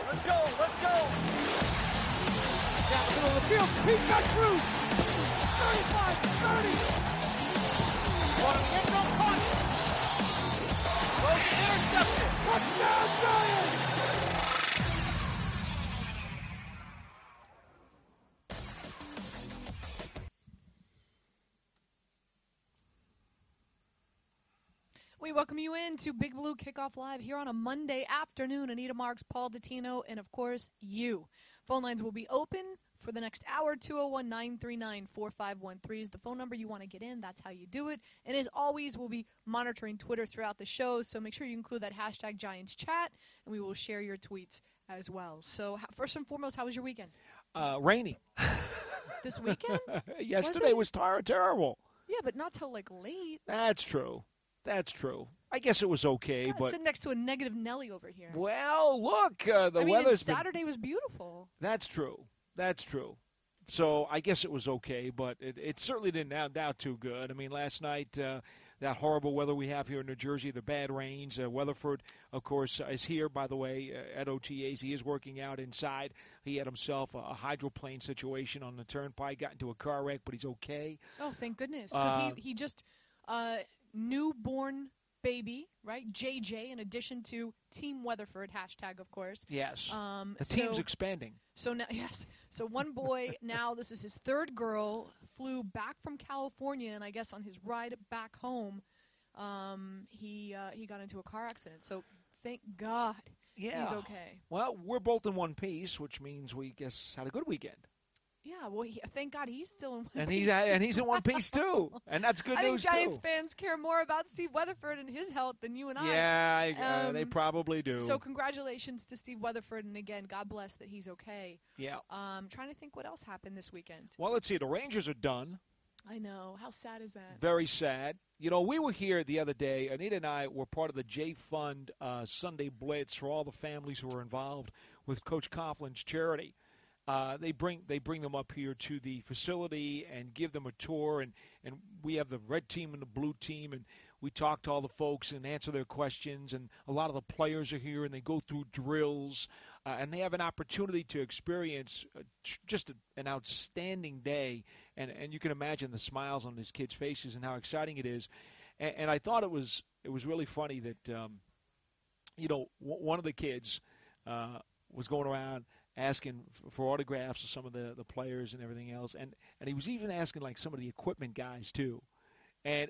Let's go. Let's go. Down the middle of the field. He's got Cruz. 35, 30. One end zone caught. Logan intercepted. Touchdown, Giants. We welcome you in to Big Blue Kickoff Live here on a Monday afternoon. Anita Marks, Paul Dottino, and, of course, you. Phone lines will be open for the next hour. 201-939-4513 is the phone number you want to get in. That's how you do it. And as always, we'll be monitoring Twitter throughout the show, so make sure you include that hashtag Giants Chat, and we will share your tweets as well. So first and foremost, how was your weekend? Rainy. This weekend? Yesterday was terrible. Yeah, but not till like late. That's true. That's true. I guess it was okay, but sitting next to a negative Nelly over here. Well, look, the weather's Saturday was beautiful. That's true. That's true. So I guess it was okay, but it certainly didn't out too good. I mean, last night, that horrible weather we have here in New Jersey, the bad rains. Weatherford, of course, is here, by the way, at OTAs. He is working out inside. He had himself a hydroplane situation on the turnpike, got into a car wreck, but he's okay. Oh, thank goodness. Because he just newborn baby, right? JJ, in addition to Team Weatherford, hashtag, of course. Yes. The team's expanding. So now, yes. So one boy, now this is his third girl, flew back from California, and I guess on his ride back home, he got into a car accident. So thank God he's okay. Well, we're both in one piece, which means we had a good weekend. Yeah, well, thank God he's still in one and piece. He's in one piece, too. And that's good news, too. I think Giants fans care more about Steve Weatherford and his health than you and I. Yeah, they probably do. So congratulations to Steve Weatherford. And, again, God bless that he's okay. Yeah. Trying to think what else happened this weekend. Well, let's see. The Rangers are done. I know. How sad is that? Very sad. You know, we were here the other day. Anita and I were part of the J Fund Sunday Blitz for all the families who were involved with Coach Coughlin's charity. They bring them up here to the facility and give them a tour, and we have the red team and the blue team, and we talk to all the folks and answer their questions, and a lot of the players are here, and they go through drills, and they have an opportunity to experience just an outstanding day, and you can imagine the smiles on these kids' faces and how exciting it is, and I thought it was really funny that one of the kids was going around asking for autographs of some of the players and everything else. And he was even asking, like, some of the equipment guys, too. And,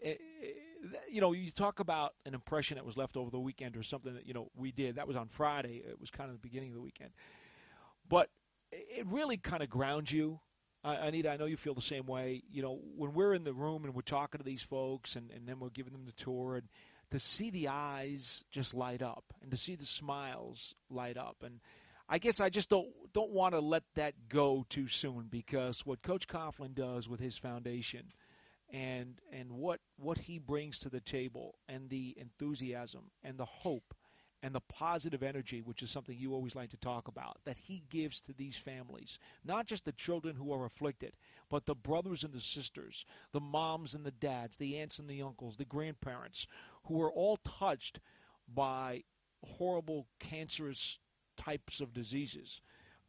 you talk about an impression that was left over the weekend or something that, we did. That was on Friday. It was kind of the beginning of the weekend. But it really kind of grounds you. Anita, I know you feel the same way. When we're in the room and we're talking to these folks and then we're giving them the tour, and to see the eyes just light up and to see the smiles light up. And I guess I just don't want to let that go too soon, because what Coach Coughlin does with his foundation and what he brings to the table, and the enthusiasm and the hope and the positive energy, which is something you always like to talk about, that he gives to these families, not just the children who are afflicted, but the brothers and the sisters, the moms and the dads, the aunts and the uncles, the grandparents, who are all touched by horrible cancerous types of diseases.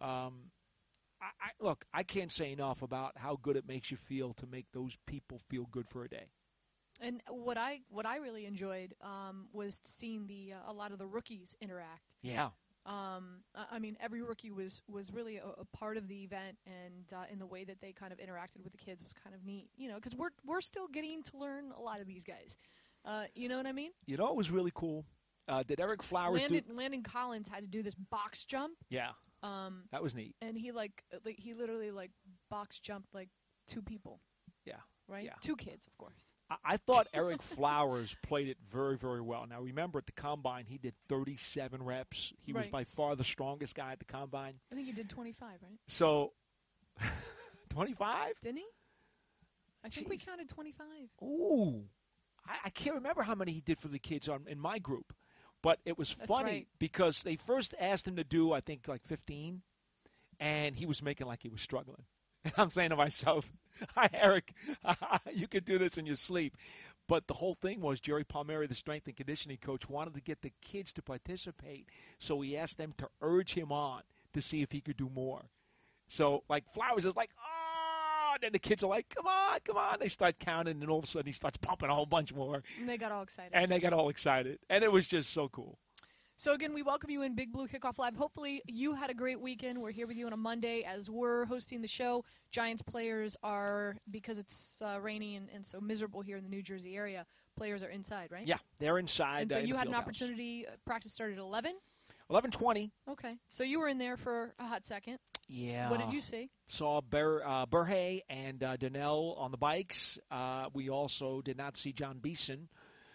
Look, I can't say enough about how good it makes you feel to make those people feel good for a day. And what I really enjoyed was seeing a lot of the rookies interact. Yeah. I mean, every rookie was really a part of the event, and in the way that they kind of interacted with the kids was kind of neat. Because we're still getting to learn a lot of these guys. You know what I mean? It was really cool. Did Eric Flowers Landon Collins had to do this box jump. Yeah. That was neat. And he literally box jumped like two people. Yeah. Right? Yeah. Two kids, of course. I thought Eric Flowers played it very, very well. Now, remember, at the Combine, he did 37 reps. He was by far the strongest guy at the Combine. I think he did 25, right? So, 25? Didn't he? I think we counted 25. Ooh. I can't remember how many he did for the kids in my group. But it was funny because they first asked him to do, I think, like 15, and he was making like he was struggling. And I'm saying to myself, hi, Eric, you could do this in your sleep. But the whole thing was Jerry Palmieri, the strength and conditioning coach, wanted to get the kids to participate, so he asked them to urge him on to see if he could do more. So, like, Flowers is like, oh, and then the kids are like, come on, come on. They start counting, and all of a sudden he starts pumping a whole bunch more. And they got all excited. And it was just so cool. So, again, we welcome you in Big Blue Kickoff Live. Hopefully you had a great weekend. We're here with you on a Monday as we're hosting the show. Giants players are, because it's rainy and so miserable here in the New Jersey area, players are inside, right? Yeah, they're inside. And so you had an Fieldhouse. Opportunity. Practice started at 11? 11:20. Okay. So you were in there for a hot second. Yeah. What did you see? Saw Burhay and Donnell on the bikes. We also did not see John Beeson.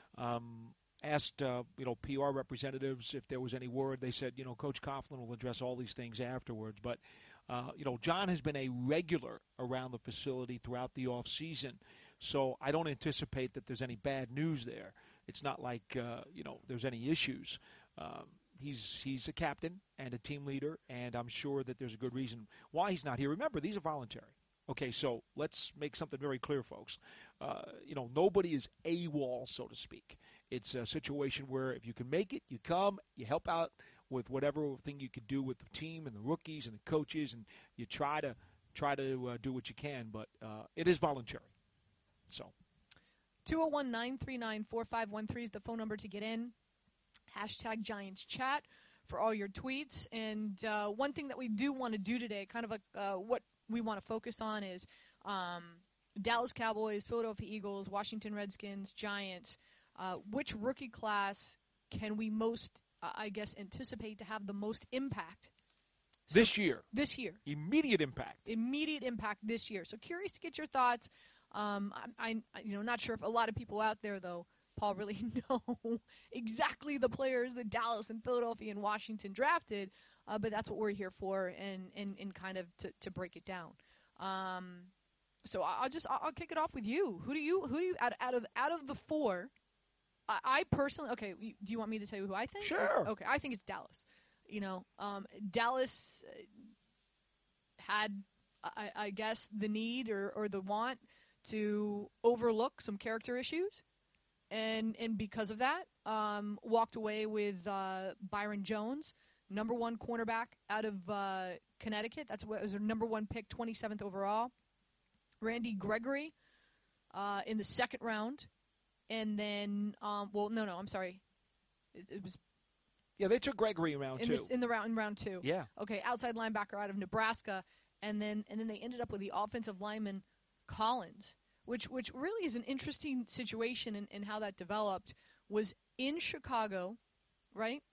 Asked PR representatives if there was any word. They said, Coach Coughlin will address all these things afterwards. But John has been a regular around the facility throughout the off season, so I don't anticipate that there's any bad news there. It's not like there's any issues. He's a captain and a team leader, and I'm sure that there's a good reason why he's not here. Remember, these are voluntary. Okay, so let's make something very clear, folks. Nobody is AWOL, so to speak. It's a situation where if you can make it, you come, you help out with whatever thing you can do with the team and the rookies and the coaches, and you try to do what you can. But it is voluntary. So 201-939-4513 is the phone number to get in. Hashtag Giants Chat for all your tweets. And one thing that we do want to do today, kind of like what we want to focus on is Dallas Cowboys, Philadelphia Eagles, Washington Redskins, Giants. Which rookie class can we most, anticipate to have the most impact? This year. Immediate impact this year. So curious to get your thoughts. I'm not sure if a lot of people out there, though, Paul, really know exactly the players that Dallas and Philadelphia and Washington drafted, but that's what we're here for, and kind of to break it down. So I'll kick it off with you. Who do you out of the four? I personally, okay. Do you want me to tell you who I think? Sure. Okay, I think it's Dallas. Dallas had, I guess, the need or the want to overlook some character issues. And because of that, walked away with Byron Jones, number one cornerback out of Connecticut. That's what was their number one pick, 27th overall. Randy Gregory in the second round. And then, I'm sorry. It was. Yeah, they took Gregory in round two. In round two. Yeah. Okay, outside linebacker out of Nebraska, and then they ended up with the offensive lineman Collins, which really is an interesting situation in how that developed. Was in Chicago, right?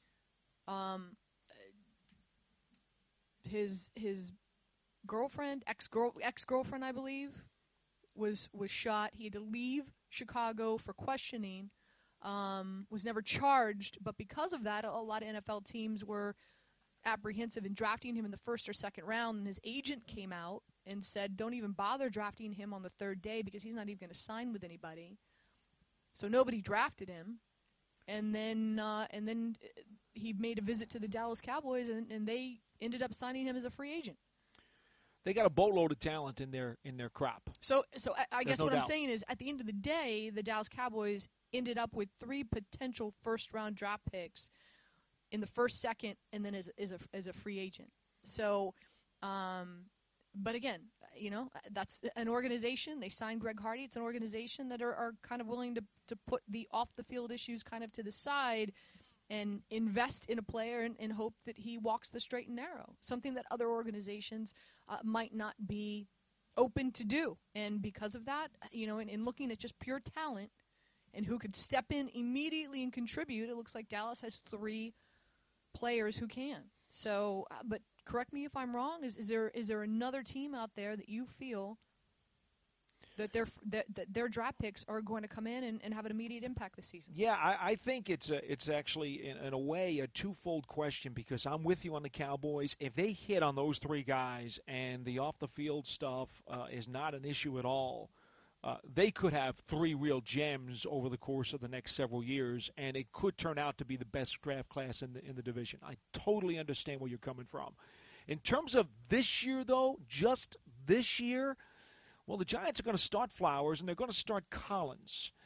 His girlfriend, ex-girlfriend, I believe, was shot. He had to leave Chicago for questioning. Was never charged, but because of that, a lot of NFL teams were apprehensive in drafting him in the first or second round, and his agent came out and said, don't even bother drafting him on the third day because he's not even going to sign with anybody. So nobody drafted him. And then he made a visit to the Dallas Cowboys, and they ended up signing him as a free agent. They got a boatload of talent in their crop. So I guess what I'm doubt. saying is, at the end of the day, the Dallas Cowboys ended up with 3 potential first-round draft picks in the first, second, and then as a free agent. So, but again, that's an organization. They signed Greg Hardy. It's an organization that are kind of willing to put the off-the-field issues kind of to the side and invest in a player and hope that he walks the straight and narrow, something that other organizations might not be open to do. And because of that, in looking at just pure talent and who could step in immediately and contribute, it looks like Dallas has 3 players who can. So, but correct me if I'm wrong. Is there another team out there that you feel that their draft picks are going to come in and have an immediate impact this season? Yeah, I think it's actually in a way a twofold question, because I'm with you on the Cowboys. If they hit on those 3 guys and the off the field stuff is not an issue at all, they could have 3 real gems over the course of the next several years, and it could turn out to be the best draft class in the division. I totally understand where you're coming from. In terms of this year, though, just this year, well, the Giants are going to start Flowers, and they're going to start Collins.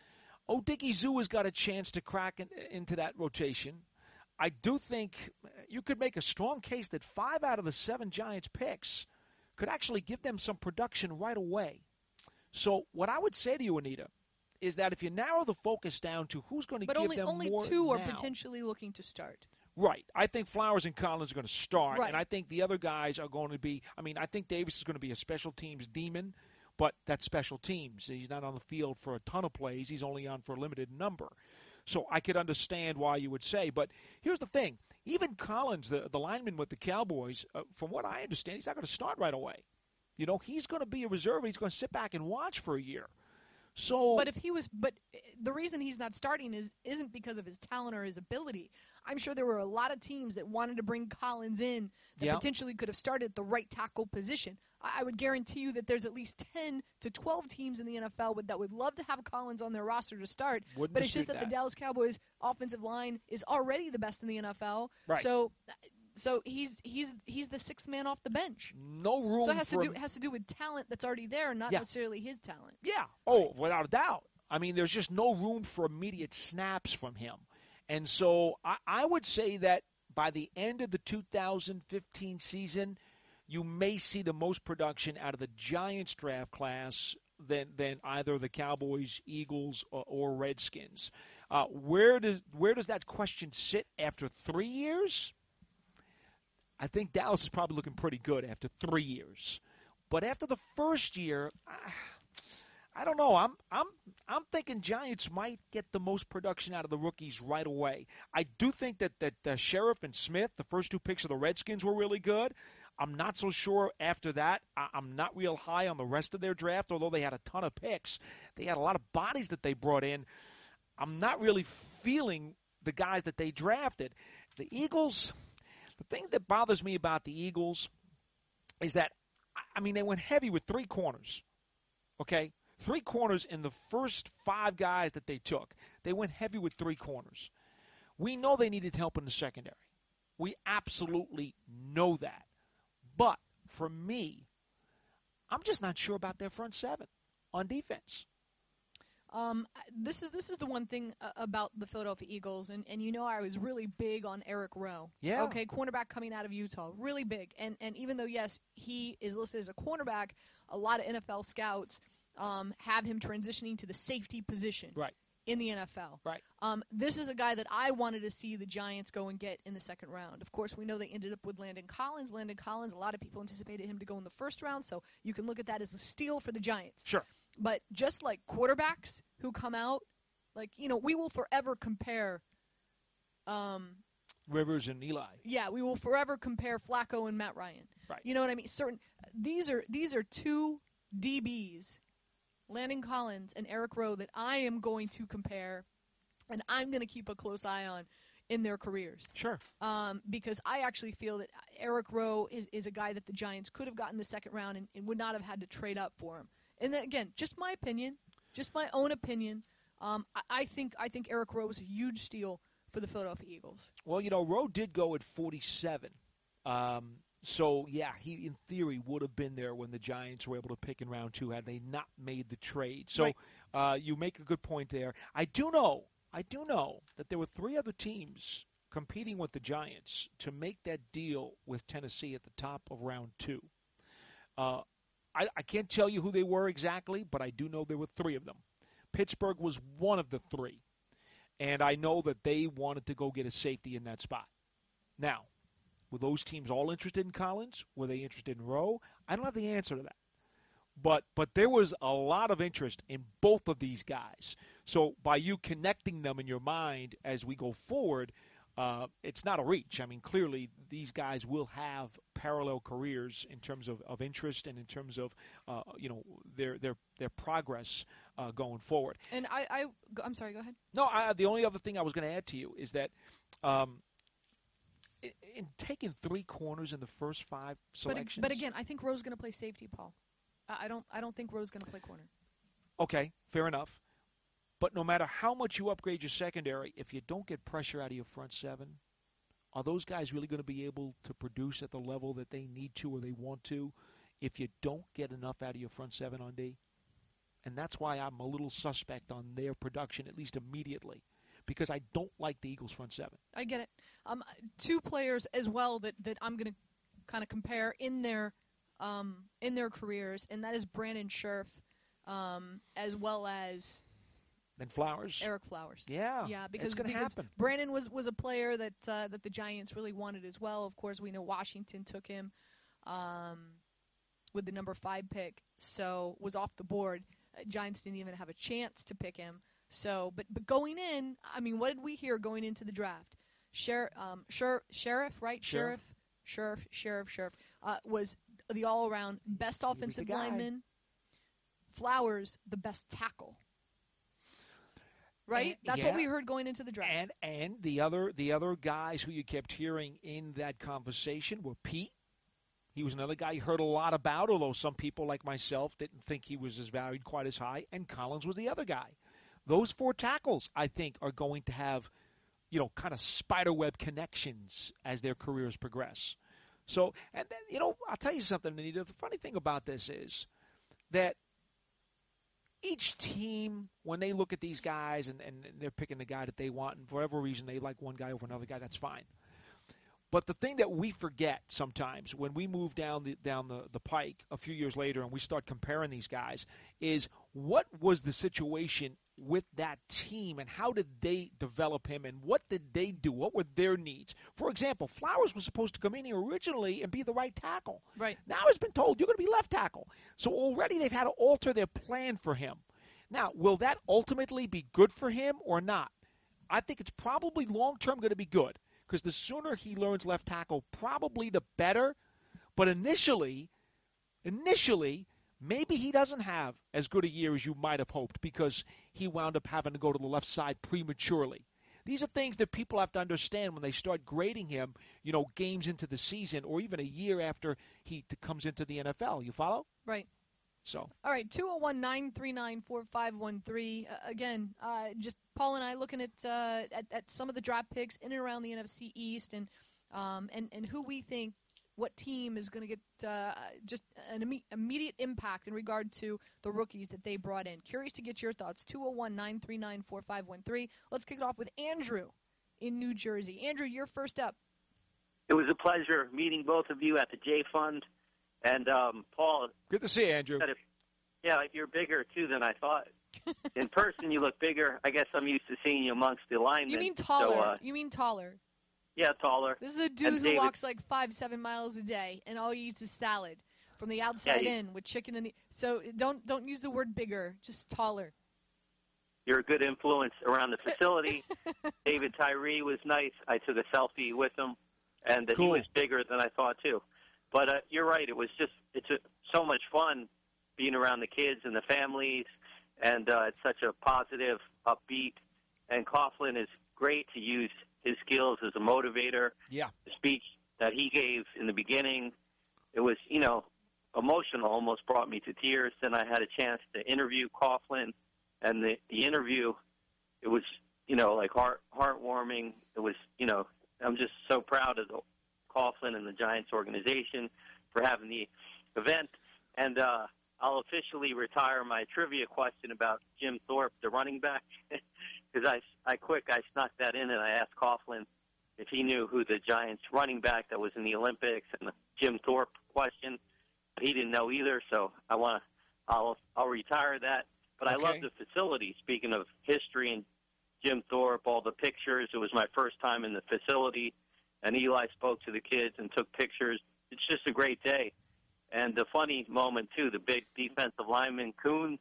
Odiggy Zoo has got a chance to crack into that rotation. I do think you could make a strong case that 5 out of the 7 Giants picks could actually give them some production right away. So what I would say to you, Anita, is that if you narrow the focus down to who's going to give them more only 2 are now, potentially looking to start. Right. I think Flowers and Collins are going to start, Right. and I think the other guys are going to be – I think Davis is going to be a special teams demon, but that's special teams. He's not on the field for a ton of plays. He's only on for a limited number. So I could understand why you would say. But here's the thing. Even Collins, the lineman with the Cowboys, from what I understand, he's not going to start right away. You know, he's going to be a reserve. He's going to sit back and watch for a year. So, but the reason he's not starting isn't because of his talent or his ability. I'm sure there were a lot of teams that wanted to bring Collins in that potentially could have started at the right tackle position. I would guarantee you that there's at least 10 to 12 teams in the NFL that would love to have Collins on their roster to start. Wouldn't but it's just dispute that the Dallas Cowboys offensive line is already the best in the NFL. Right. So he's the 6th man off the bench. No room. So it has to do with talent that's already there, not necessarily his talent. Yeah. Oh, without a doubt. I mean, there's just no room for immediate snaps from him. And so I would say that by the end of the 2015 season, you may see the most production out of the Giants draft class than either the Cowboys, Eagles, or Redskins. Where does that question sit after 3 years? I think Dallas is probably looking pretty good after 3 years. But after the first year, I don't know. I'm thinking Giants might get the most production out of the rookies right away. I do think that Sheriff and Smith, the first 2 picks of the Redskins, were really good. I'm not so sure after that. I'm not real high on the rest of their draft, although they had a ton of picks. They had a lot of bodies that they brought in. I'm not really feeling the guys that they drafted. The Eagles, the thing that bothers me about the Eagles is that, they went heavy with 3 corners, okay? 3 corners in the first 5 guys that they took. They went heavy with 3 corners. We know they needed help in the secondary. We absolutely know that. But for me, I'm just not sure about their front 7 on defense. This is the one thing about the Philadelphia Eagles, and I was really big on Eric Rowe. Yeah. Okay, cornerback coming out of Utah, really big. And even though, yes, he is listed as a cornerback, a lot of NFL scouts have him transitioning to the safety position. Right. In the NFL. Right. This is a guy that I wanted to see the Giants go and get in the second round. Of course, we know they ended up with Landon Collins. Landon Collins, a lot of people anticipated him to go in the first round, so you can look at that as a steal for the Giants. Sure. But just like quarterbacks who come out, we will forever compare Rivers and Eli. Yeah, we will forever compare Flacco and Matt Ryan. Right. You know what I mean? These are 2 DBs, Landon Collins and Eric Rowe, that I am going to compare, and I'm going to keep a close eye on in their careers. Sure. Because I actually feel that Eric Rowe is a guy that the Giants could have gotten the second round and would not have had to trade up for him. And then, again, just my opinion, just my own opinion. I think Eric Rowe was a huge steal for the Philadelphia Eagles. Well, Rowe did go at 47. So, yeah, he, in theory, would have been there when the Giants were able to pick in round 2 had they not made the trade. So right. You make a good point there. I do know that there were 3 other teams competing with the Giants to make that deal with Tennessee at the top of round 2. I can't tell you who they were exactly, but I do know there were 3 of them. Pittsburgh was one of the 3. And I know that they wanted to go get a safety in that spot. Now, were those teams all interested in Collins? Were they interested in Rowe? I don't have the answer to that. But there was a lot of interest in both of these guys. So by you connecting them in your mind as we go forward, it's not a reach. Clearly these guys will have parallel careers in terms of interest and in terms of their progress going forward. And I'm sorry. Go ahead. No, the only other thing I was going to add to you is that. In taking 3 corners in the first 5 selections. But again, I think Rowe's going to play safety, Paul. I don't think Rowe's going to play corner. Okay, fair enough. But no matter how much you upgrade your secondary, if you don't get pressure out of your front 7, are those guys really going to be able to produce at the level that they need to or they want to if you don't get enough out of your front 7 on D? and that's why I'm a little suspect on their production, at least immediately, because I don't like the Eagles' front seven. I get it. Two players as well that I'm going to kind of compare in their careers, and that is Brandon Scherff, as well as And Flowers. Eric Flowers. Yeah, because it's going to happen. Brandon was a player that the Giants really wanted as well. Of course, we know Washington took him with the number 5 pick, so was off the board. Giants didn't even have a chance to pick him. So, but going in, I mean, what did we hear going into the draft? Scherff, right? Scherff was the all-around best offensive lineman. Flowers, the best tackle. Right? That's what we heard going into the draft. And the other guys who you kept hearing in that conversation were Pete. He was another guy you heard a lot about, although some people like myself didn't think he was as valued quite as high. And Collins was the other guy. Those 4 tackles, I think, are going to have, kind of spiderweb connections as their careers progress. So, and then, I'll tell you something, Anita. The funny thing about this is that each team, when they look at these guys and they're picking the guy that they want, and for whatever reason they like one guy over another guy, that's fine. But the thing that we forget sometimes when we move down the pike a few years later and we start comparing these guys is what was the situation with that team and how did they develop him and what did they do? What were their needs? For example, Flowers was supposed to come in here originally and be the right tackle. Right. Now he's been told you're going to be left tackle. So already they've had to alter their plan for him. Now, will that ultimately be good for him or not? I think it's probably long-term going to be good. Because the sooner he learns left tackle, probably the better. But initially, maybe he doesn't have as good a year as you might have hoped because he wound up having to go to the left side prematurely. These are things that people have to understand when they start grading him, games into the season or even a year after he comes into the NFL. You follow? Right. So. All right, 201-939-4513. Again, just Paul and I looking at some of the draft picks in and around the NFC East and who we think, what team is going to get just an immediate impact in regard to the rookies that they brought in. Curious to get your thoughts. 201-939-4513. Let's kick it off with Andrew in New Jersey. Andrew, you're first up. It was a pleasure meeting both of you at the J Fund. And, Paul. Good to see you, Andrew. You're bigger, too, than I thought. In person, you look bigger. I guess I'm used to seeing you amongst the linemen. You mean taller. So, Yeah, taller. This is a dude who walks like 5-7 miles a day, and all he eats is salad from the outside in with chicken in the. So don't use the word bigger, just taller. You're a good influence around the facility. David Tyree was nice. I took a selfie with him, and cool. He was bigger than I thought, too. But you're right. It's so much fun being around the kids and the families, and it's such a positive, upbeat. And Coughlin is great to use his skills as a motivator. Yeah. The speech that he gave in the beginning, it was, emotional, almost brought me to tears. Then I had a chance to interview Coughlin, and the interview, it was, like heartwarming. It was, I'm just so proud of Coughlin and the Giants organization for having the event. And I'll officially retire my trivia question about Jim Thorpe, the running back, because I snuck that in and I asked Coughlin if he knew who the Giants running back that was in the Olympics and the Jim Thorpe question. He didn't know either, so I'll retire that. But I love the facility. Speaking of history and Jim Thorpe, all the pictures. It was my first time in the facility. And Eli spoke to the kids and took pictures. It's just a great day. And the funny moment, too, the big defensive lineman, Kuhn,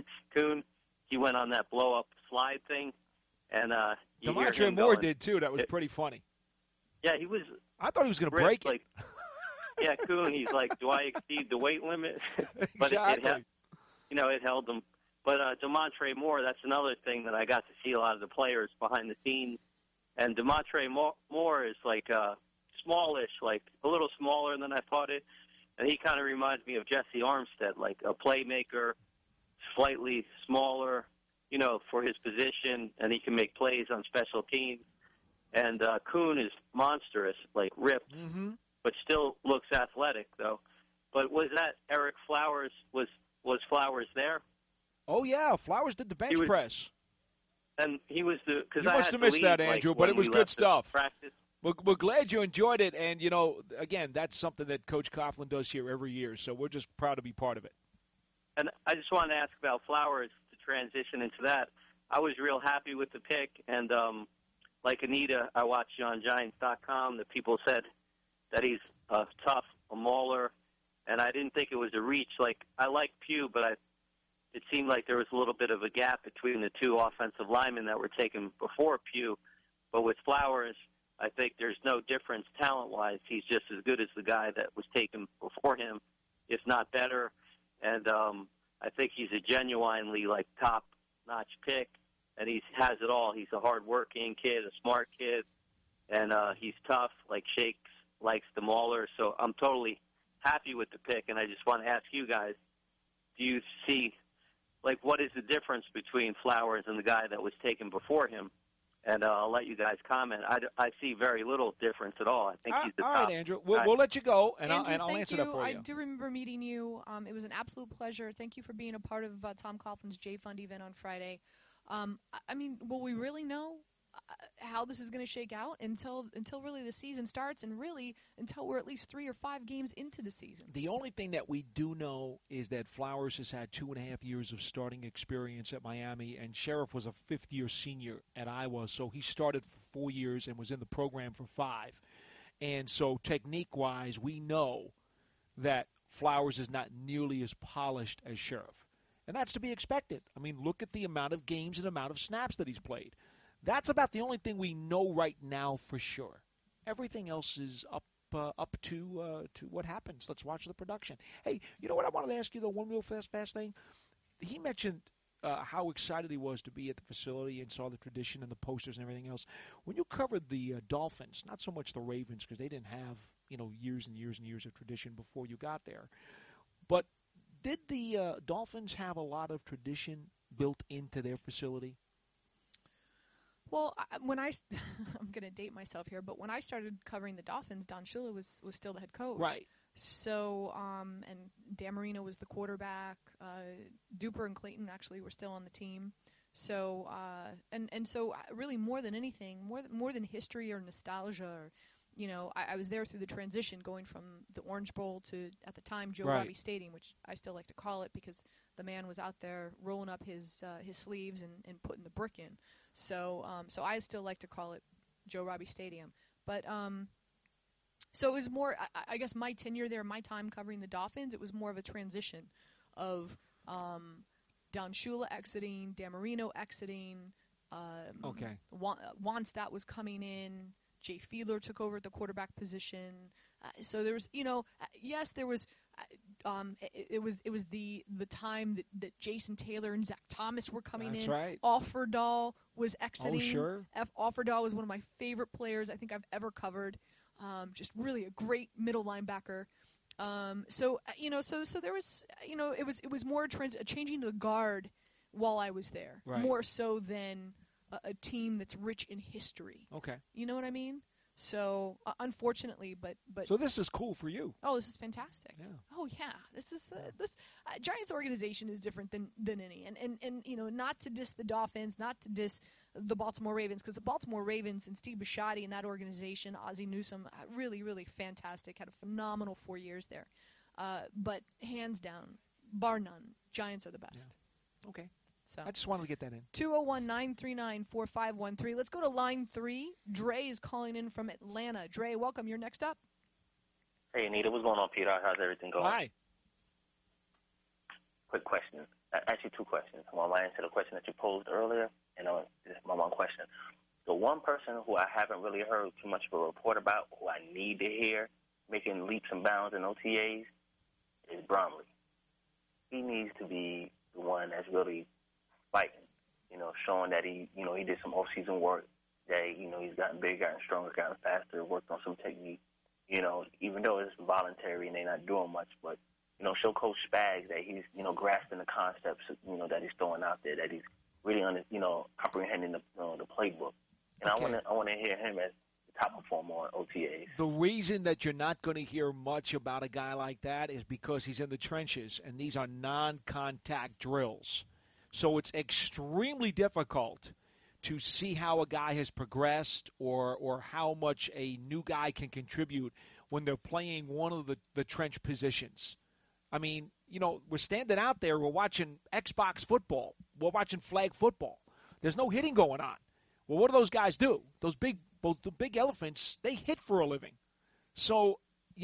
he went on that blow-up slide thing. And Demontre Moore did, too. That was pretty funny. Yeah, he was. I thought he was going to break it. Yeah, Kuhn, he's like, do I exceed the weight limit? But exactly. It held him. But Demontre Moore, that's another thing that I got to see a lot of the players behind the scenes. And Demontre Moore is like smallish, like a little smaller than I thought it. And he kind of reminds me of Jesse Armstead, like a playmaker, slightly smaller, for his position, and he can make plays on special teams. And Kuhn is monstrous, like ripped, but still looks athletic, though. But was that Eric Flowers? Was Flowers there? Oh, yeah. Flowers did the bench press. And he was because You must have missed that, Andrew, but it was good stuff. Practice. We're glad you enjoyed it. And, again, that's something that Coach Coughlin does here every year. So we're just proud to be part of it. And I just wanted to ask about Flowers to transition into that. I was real happy with the pick. And like Anita, I watched you on Giants.com. The people said that he's tough, a mauler. And I didn't think it was a reach. Like, I like Pugh, but it seemed like there was a little bit of a gap between the two offensive linemen that were taken before Pugh. But with Flowers, I think there's no difference talent-wise. He's just as good as the guy that was taken before him, if not better. And I think he's a genuinely, top-notch pick, and he has it all. He's a hard-working kid, a smart kid, and he's tough, like Shakes likes the mauler. So I'm totally happy with the pick, and I just want to ask you guys, do you see, what is the difference between Flowers and the guy that was taken before him? And I'll let you guys comment. I see very little difference at all. I think he's the top. All right, Andrew. We'll let you go, and Andrew, I'll answer that for you. I do remember meeting you. It was an absolute pleasure. Thank you for being a part of Tom Coughlin's J Fund event on Friday. Will we really know how this is going to shake out until really the season starts, and really until we're at least 3 or 5 games into the season? The only thing that we do know is that Flowers has had 2.5 years of starting experience at Miami, and Sheriff was a fifth-year senior at Iowa, so he started for 4 years and was in the program for 5. And so technique-wise, we know that Flowers is not nearly as polished as Sheriff. And that's to be expected. I mean, look at the amount of games and amount of snaps that he's played. That's about the only thing we know right now for sure. Everything else is up to what happens. Let's watch the production. Hey, you know what I wanted to ask you, though, one real fast thing? He mentioned how excited he was to be at the facility and saw the tradition and the posters and everything else. When you covered the Dolphins, not so much the Ravens because they didn't have years and years and years of tradition before you got there, but did the Dolphins have a lot of tradition built into their facility? Well, I'm going to date myself here, but when I started covering the Dolphins, Don Shula was still the head coach. Right. So, and Dan Marino was the quarterback. Duper and Clayton actually were still on the team. So, and so really more than anything, more than history or nostalgia, or, I was there through the transition going from the Orange Bowl to, at the time, Joe Robbie Stadium, which I still like to call it because the man was out there rolling up his sleeves and putting the brick in. So I still like to call it Joe Robbie Stadium. But so it was more, I guess, my tenure there, my time covering the Dolphins, it was more of a transition of Don Shula exiting, Dan Marino exiting. Wannstedt was coming in. Jay Fiedler took over at the quarterback position. So there was, yes, there was. It was the time that Jason Taylor and Zach Thomas were coming in. That's right. Offerdahl was exiting. Oh, sure. Offerdahl was one of my favorite players I think I've ever covered. Just really a great middle linebacker. So there was, it was more a changing of the guard while I was there, more so than a team that's rich in history. Okay. You know what I mean? So unfortunately, but so this is cool for you. Oh, this is fantastic. Yeah. Oh yeah, this Giants organization is different than any, and not to diss the Dolphins, not to diss the Baltimore Ravens, because the Baltimore Ravens and Steve Bisciotti and that organization, Ozzie Newsome, really really fantastic. Had a phenomenal 4 years there, but hands down, bar none, Giants are the best. Yeah. Okay. So I just wanted to get that in. 201-939-4513. Let's go to line 3. Dre is calling in from Atlanta. Dre, welcome. You're next up. Hey, Anita. What's going on, Peter? How's everything going? Hi. Quick question. Actually, 2 questions. I want to answer the question that you posed earlier, and this is my one question. The one person who I haven't really heard too much of a report about, who I need to hear making leaps and bounds in OTAs, is Bromley. He needs to be the one that's really fighting, showing that he did some off-season work, that, he's gotten bigger, gotten stronger, gotten faster, worked on some technique, even though it's voluntary and they're not doing much, but, show Coach Spags that he's, grasping the concepts, that he's throwing out there, that he's really, comprehending the playbook. And Okay. I want to hear him as the top performer on OTAs. The reason that you're not going to hear much about a guy like that is because he's in the trenches, and these are non-contact drills. So it's extremely difficult to see how a guy has progressed or how much a new guy can contribute when they're playing one of the trench positions. I mean, we're standing out there. We're watching Xbox football. We're watching flag football. There's no hitting going on. Well, what do those guys do? The big elephants, they hit for a living. So,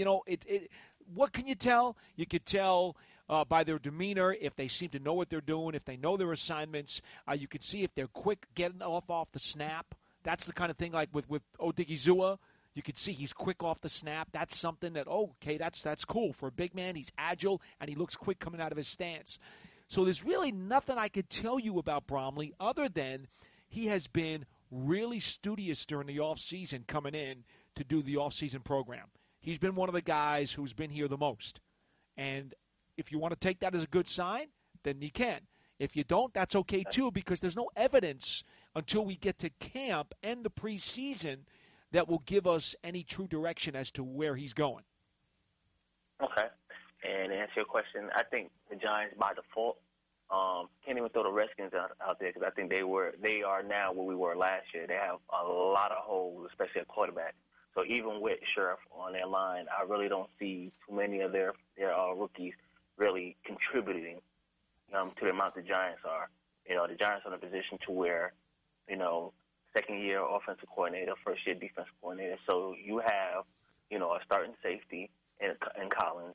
what can you tell? You could tell by their demeanor if they seem to know what they're doing, if they know their assignments. You could see if they're quick getting off the snap. That's the kind of thing like with Odigizua. You could see he's quick off the snap. That's something that, that's cool. For a big man, he's agile, and he looks quick coming out of his stance. So there's really nothing I could tell you about Bromley other than he has been really studious during the offseason coming in to do the offseason program. He's been one of the guys who's been here the most. And if you want to take that as a good sign, then you can. If you don't, that's okay too, because there's no evidence until we get to camp and the preseason that will give us any true direction as to where he's going. Okay. And to answer your question, I think the Giants, by default, can't even throw the Redskins out there because I think they are now where we were last year. They have a lot of holes, especially at quarterback. So even with Sheriff on their line, I really don't see too many of their rookies really contributing to the amount the Giants are. The Giants are in a position to where, second-year offensive coordinator, first-year defensive coordinator. So you have, a starting safety in Collins,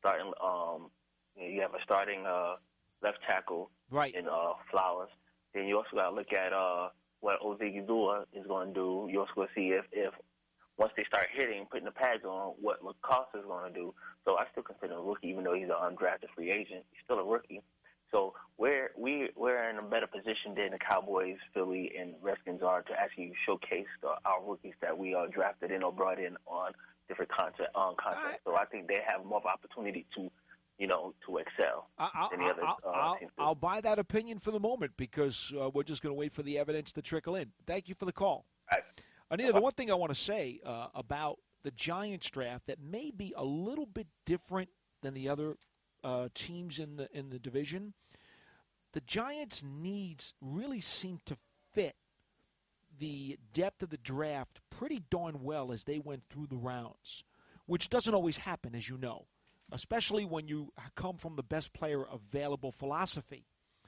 you have a starting left tackle in Flowers. Then you also got to look at what Odigizua is going to do. You also got to see if once they start hitting, putting the pads on, what Lacoste is going to do. So I still consider him a rookie, even though he's an undrafted free agent. He's still a rookie. So we're in a better position than the Cowboys, Philly, and Redskins are to actually showcase our rookies that we drafted in or brought in on different contracts. So I think they have more of an opportunity to excel than the other teams. I'll buy that opinion for the moment because we're just going to wait for the evidence to trickle in. Thank you for the call. Right. Anita, the one thing I want to say about the Giants draft that may be a little bit different than the other teams in the division, the Giants' needs really seem to fit the depth of the draft pretty darn well as they went through the rounds, which doesn't always happen, as you know, especially when you come from the best player available philosophy.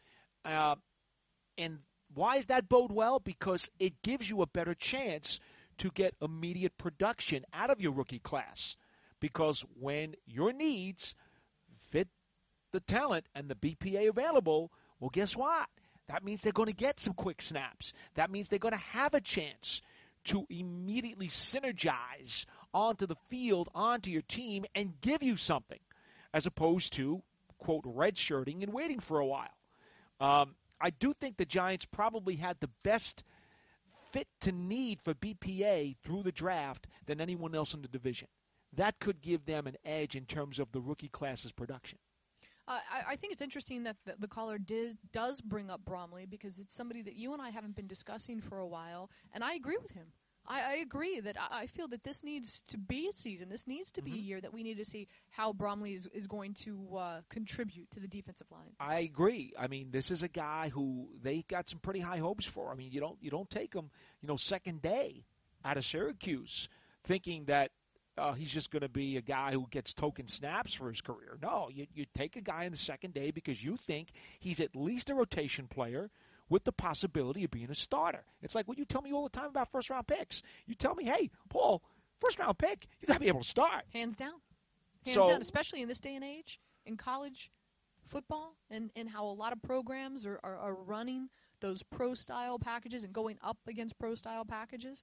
And why does that bode well? Because it gives you a better chance to get immediate production out of your rookie class. Because when your needs fit the talent and the BPA available, well, guess what? That means they're going to get some quick snaps. That means they're going to have a chance to immediately synergize onto the field, onto your team, and give you something, as opposed to, quote, redshirting and waiting for a while. I do think the Giants probably had the best fit to need for BPA through the draft than anyone else in the division. That could give them an edge in terms of the rookie class's production. I think it's interesting that the caller does bring up Bromley because it's somebody that you and I haven't been discussing for a while, and I agree with him. I agree that I feel that this needs to be a season. This needs to be a year that we need to see how Bromley is going to contribute to the defensive line. I agree. I mean, this is a guy who they got some pretty high hopes for. I mean, you don't take him, second day out of Syracuse thinking that he's just going to be a guy who gets token snaps for his career. No, you take a guy in the second day because you think he's at least a rotation player with the possibility of being a starter. It's like what you tell me all the time about first-round picks. You tell me, hey, Paul, first-round pick, you got to be able to start. Hands down. Hands down, especially in this day and age, in college football, and how a lot of programs are running those pro-style packages and going up against pro-style packages.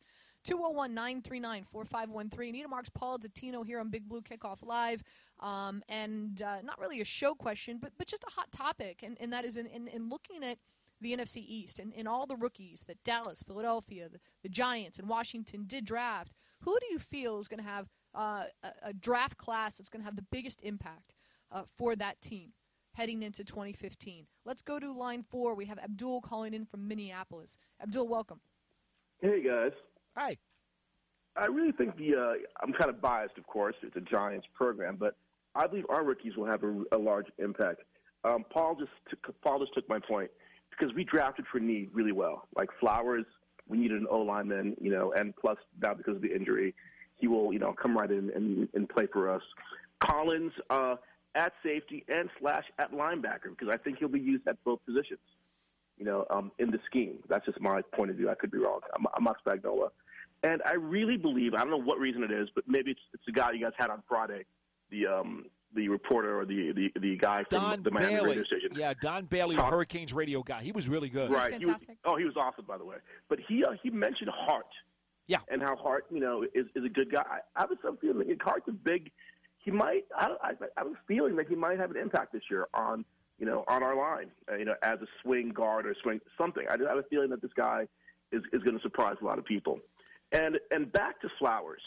201-939-4513. Anita Marks, Paul Zatino here on Big Blue Kickoff Live. And not really a show question, but just a hot topic, and that is in looking at the NFC East and all the rookies that Dallas, Philadelphia, the Giants, and Washington did draft. Who do you feel is going to have a draft class that's going to have the biggest impact for that team heading into 2015? Let's go to line 4. We have Abdul calling in from Minneapolis. Abdul, welcome. Hey, guys. Hi. I really think I'm kind of biased, of course. It's a Giants program, but I believe our rookies will have a large impact. Paul just took my point. because we drafted for need really well. Like Flowers, we needed an O-lineman, and plus now because of the injury, he will, come right in and play for us. Collins at safety and / at linebacker, because I think he'll be used at both positions, in the scheme. That's just my point of view. I could be wrong. I'm Max Spagnola. And I really believe, I don't know what reason it is, but maybe it's the guy you guys had on Friday, the reporter or the guy from Don the Miami Bailey. radio station. Yeah, Don Bailey, the Hurricanes radio guy. He was really good. Right. fantastic. He was awesome, by the way. But he mentioned Hart. Yeah. And how Hart, is a good guy. I have some feeling Hart's a big. He might. I have a feeling that he might have an impact this year on our line. As a swing guard or swing something. I have a feeling that this guy is going to surprise a lot of people. And back to Flowers.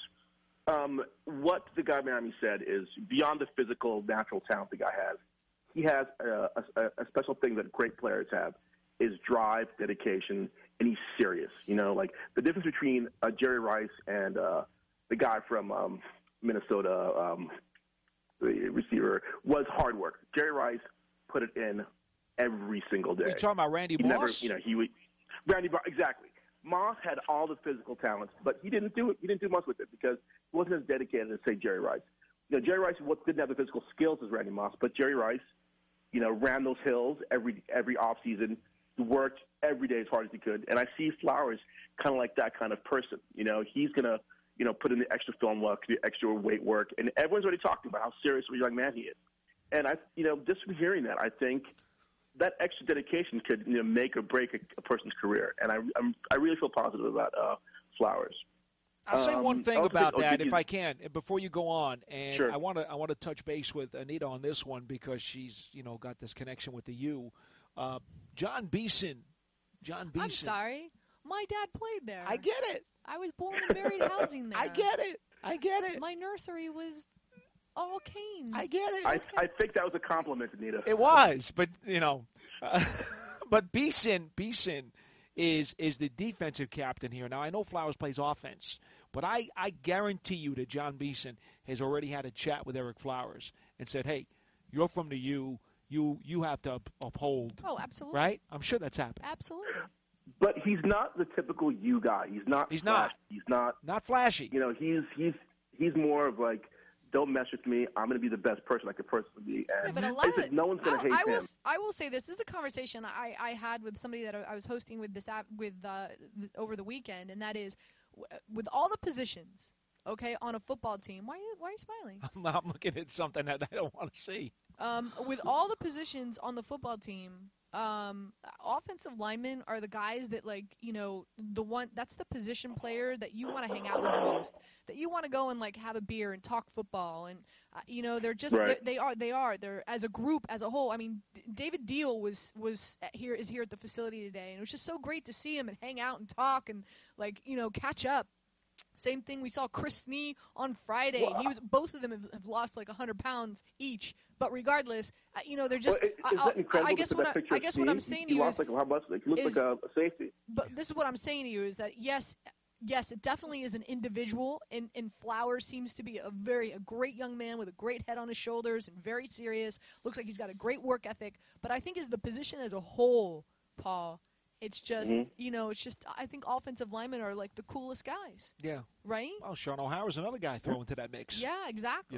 What the guy Miami said is beyond the physical, natural talent the guy has. He has a special thing that great players have is drive, dedication, and he's serious. Like the difference between Jerry Rice and the guy from Minnesota, the receiver, was hard work. Jerry Rice put it in every single day. You're talking about Randy Moss? Exactly. Moss had all the physical talents, but he didn't do it. He didn't do much with it because he wasn't as dedicated as, say, Jerry Rice. Jerry Rice didn't have the physical skills as Randy Moss, but Jerry Rice, ran those hills every offseason, worked every day as hard as he could. And I see Flowers kind of like that kind of person. He's going to, put in the extra film work, the extra weight work, and everyone's already talking about how serious of a young man he is. And just from hearing that, I think that extra dedication could make or break a person's career, and I really feel positive about Flowers. I'll say one thing about that, if I can, before you go on, and sure. I want to touch base with Anita on this one because she's got this connection with the U. John Beeson. I'm sorry, my dad played there. I get it. I was born and buried housing there. I get it. My nursery was all Canes. I get it. I think that was a compliment, Anita. It was, but but Beeson is the defensive captain here. Now I know Flowers plays offense, but I guarantee you that John Beeson has already had a chat with Eric Flowers and said, "Hey, you're from the U. You have to uphold." Oh, absolutely. Right? I'm sure that's happened. Absolutely. But he's not the typical U guy. He's not. He's flashy. not flashy. He's more of like, don't mess with me. I'm going to be the best person I could personally be. And but a lot of no one's going to hate him. I will say this. This is a conversation I had with somebody that I was hosting with over the weekend, and that is with all the positions, okay, on a football team. Why are you smiling? I'm looking at something that I don't want to see. With all the positions on the football team, offensive linemen are the guys that that's the position player that you want to hang out with the most, that you want to go and have a beer and talk football, and they're just right. they're as a group, as a whole. I mean, David Deal is here at the facility today, and it was just so great to see him and hang out and talk and catch up. Same thing. We saw Chris Snee on Friday. Well, both of them have lost 100 pounds each. But regardless, they're just. Well, that incredible? I guess what I'm saying to you is, how much? He looks like a safety. But this is what I'm saying to you is that yes, it definitely is an individual, and Flowers seems to be a great young man with a great head on his shoulders and very serious. Looks like he's got a great work ethic. But I think as the position as a whole, Paul. It's just, I think offensive linemen are the coolest guys. Yeah. Right? Well, Sean O'Hara's another guy thrown into that mix. Yeah, exactly.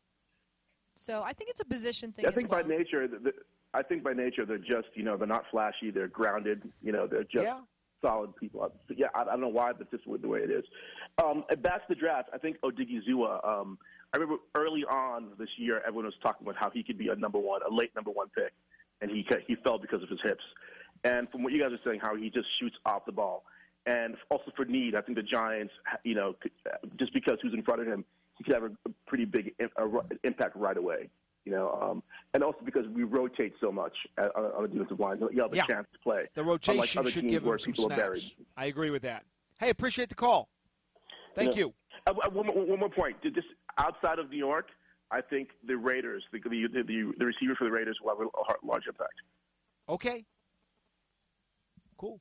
So I think it's a position thing. I think by nature, they're just, they're not flashy. They're grounded. They're just solid people. Yeah, I don't know why, but this is the way it is. And back to the draft. I think Odighizuwa. I remember early on this year, everyone was talking about how he could be a late number one pick, and he fell because of his hips. And from what you guys are saying, how he just shoots off the ball. And also for need, I think the Giants, just because who's in front of him, he could have a pretty big impact right away. And also because we rotate so much on the defensive line, you have a chance to play. The rotation should give him some snaps. I agree with that. Hey, appreciate the call. Thank you. One more point. Just outside of New York, I think the Raiders, the receiver for the Raiders will have a large impact. Okay. Cool.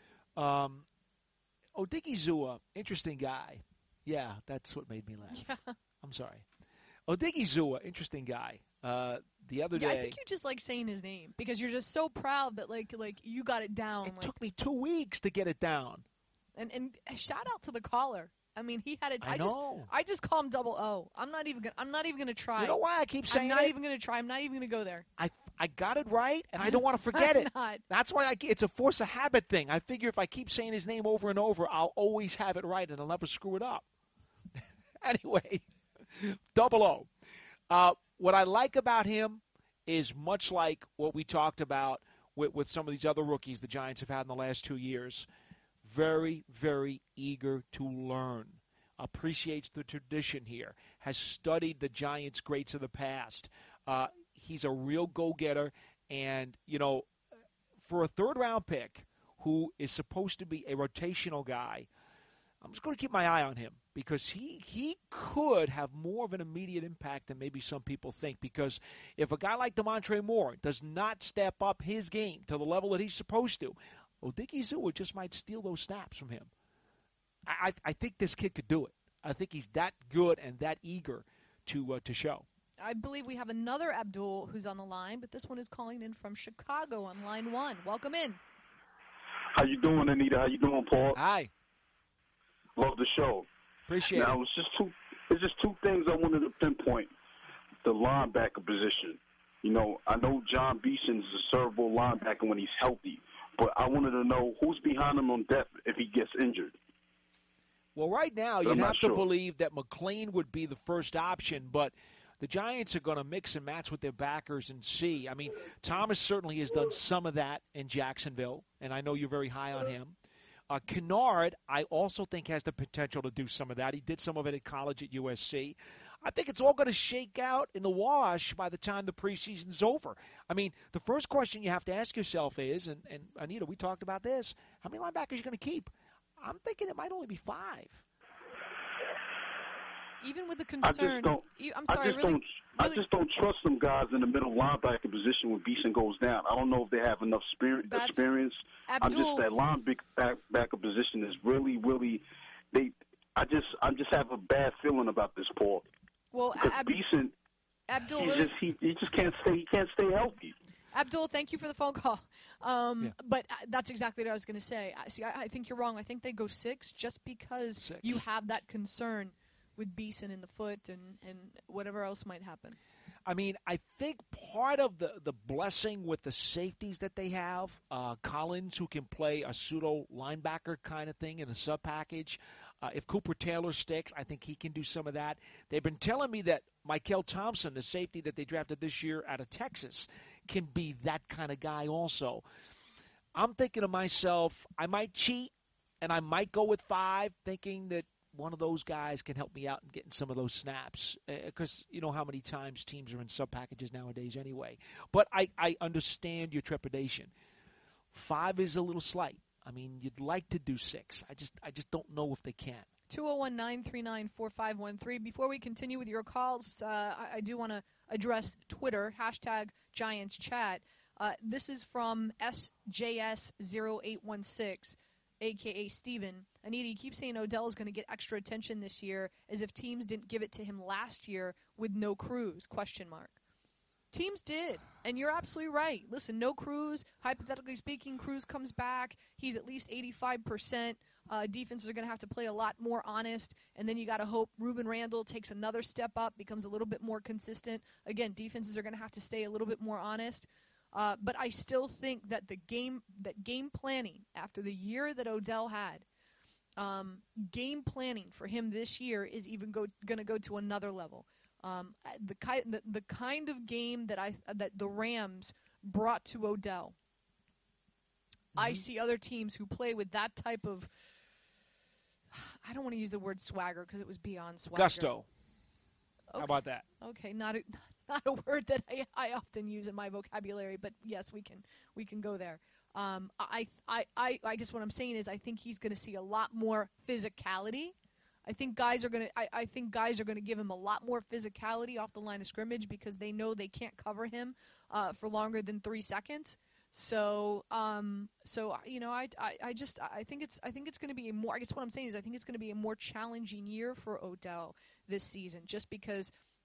Odighizuwa, interesting guy. Yeah, that's what made me laugh. Yeah. I'm sorry. Odighizuwa, interesting guy. the other Yeah, day. I think you just like saying his name because you're just so proud that like you got it down. It took me 2 weeks to get it down. And shout out to the caller. I mean, he had it. I know. I just call him Double O. I'm not even gonna try. You know why I keep saying I'm not it? even gonna try. I'm not even gonna go there. I got it right, and I don't want to forget it. Not. That's why it's a force of habit thing. I figure if I keep saying his name over and over, I'll always have it right, and I'll never screw it up. Anyway, Double O. What I like about him is much like what we talked about with some of these other rookies the Giants have had in the last 2 years. Very, very eager to learn. Appreciates the tradition here. Has studied the Giants' greats of the past. He's a real go-getter. And, for a third-round pick who is supposed to be a rotational guy, I'm just going to keep my eye on him because he could have more of an immediate impact than maybe some people think. Because if a guy like Demontre Moore does not step up his game to the level that he's supposed to, Odighizuwa just might steal those snaps from him. I think this kid could do it. I think he's that good and that eager to show. I believe we have another Abdul who's on the line, but this one is calling in from Chicago on line 1. Welcome in. How you doing, Anita? How you doing, Paul? Hi. Love the show. Appreciate now, it. It's just two things I wanted to pinpoint. The linebacker position. I know John Beeson's a servable linebacker when he's healthy, but I wanted to know who's behind him on depth if he gets injured. Well, right now, you'd have to believe that McLean would be the first option, but the Giants are going to mix and match with their backers and see. I mean, Thomas certainly has done some of that in Jacksonville, and I know you're very high on him. Kennard, I also think, has the potential to do some of that. He did some of it at college at USC. I think it's all going to shake out in the wash by the time the preseason's over. I mean, the first question you have to ask yourself is, and Anita, we talked about this, how many linebackers are you going to keep? I'm thinking it might only be 5. Even with the concern, I just don't trust them guys in the middle linebacker position when Beeson goes down. I don't know if they have enough experience. I'm just that linebacker position is really, really. I just have a bad feeling about this, Paul. Well, because Beeson, he just can't stay. He can't stay healthy. Abdul, thank you for the phone call. But that's exactly what I was going to say. I think you're wrong. I think they go 6 just because you have that concern with Beeson in the foot and whatever else might happen. I mean, I think part of the blessing with the safeties that they have, Collins, who can play a pseudo linebacker kind of thing in a sub package. If Cooper Taylor sticks, I think he can do some of that. They've been telling me that Michael Thompson, the safety that they drafted this year out of Texas, can be that kind of guy also. I'm thinking to myself, I might cheat, and I might go with 5, thinking that one of those guys can help me out in getting some of those snaps, because you know how many times teams are in sub-packages nowadays anyway. But I understand your trepidation. 5 is a little slight. I mean, you'd like to do 6. I just don't know if they can. 201-939-4513. Before we continue with your calls, I do want to address Twitter, #GiantsChat. This is from SJS0816, a.k.a. Steven. Anita, you keep saying Odell is going to get extra attention this year as if teams didn't give it to him last year with no Cruz, ? Teams did, and you're absolutely right. Listen, no Cruz. Hypothetically speaking, Cruz comes back. He's at least 85%. Defenses are going to have to play a lot more honest, and then you got to hope Ruben Randall takes another step up, becomes a little bit more consistent. Again, defenses are going to have to stay a little bit more honest. But I still think that game planning after the year that Odell had, game planning for him this year is even going to go to another level. The kind of game that the Rams brought to Odell. I see other teams who play with that type of, I don't want to use the word swagger because it was beyond swagger. Gusto. Okay. How about that? Okay, not a word that I often use in my vocabulary, but yes, we can go there. I guess what I'm saying is I think he's going to see a lot more physicality. I think guys are going to give him a lot more physicality off the line of scrimmage because they know they can't cover him for longer than 3 seconds. So you know, I think it's going to be a more. I guess what I'm saying is I think it's going to be a more challenging year for Odell this season, just because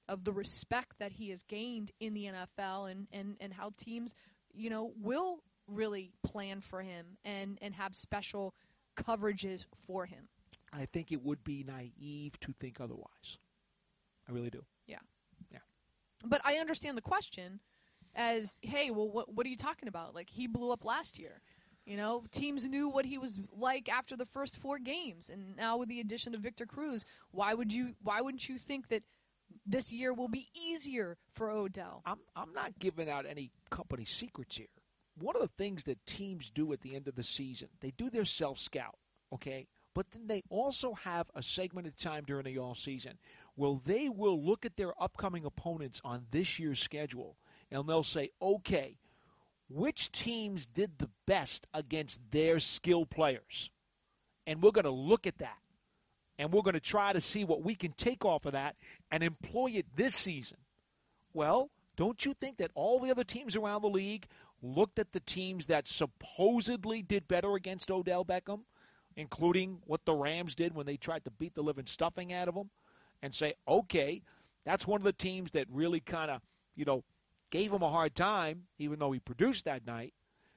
the respect that he has gained in the NFL and how teams, will really plan for him and have special coverages for him. I think it would be naive to think otherwise. I really do. Yeah. Yeah. But I understand the question as, hey, well, what are you talking about? Like, he blew up last year. Teams knew what he was like after the first 4 games, and now with the addition of Victor Cruz, why wouldn't you think that this year will be easier for Odell? I'm not giving out any company secrets here. One of the things that teams do at the end of the season, they do their self-scout, okay? But then they also have a segment of time during the offseason where they will look at their upcoming opponents on this year's schedule, and they'll say, okay, which teams did the best against their skill players? And we're going to look at that. And we're going to try to see what we can take off of that and employ it this season. Well, don't you think that all the other teams around the league looked at the teams that supposedly did better against Odell Beckham, including what the Rams did when they tried to beat the living stuffing out of them, and say, okay, that's one of the teams that really kind of, gave him a hard time, even though he produced that night,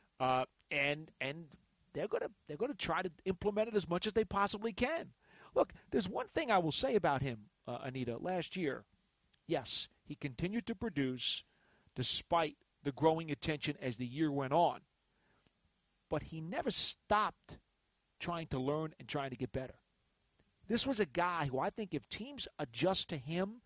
and they're gonna try to implement it as much as they possibly can. Look, there's one thing I will say about him, Anita. Last year, yes, he continued to produce despite the growing attention as the year went on, but he never stopped trying to learn and trying to get better. This was a guy who I think if teams adjust to him,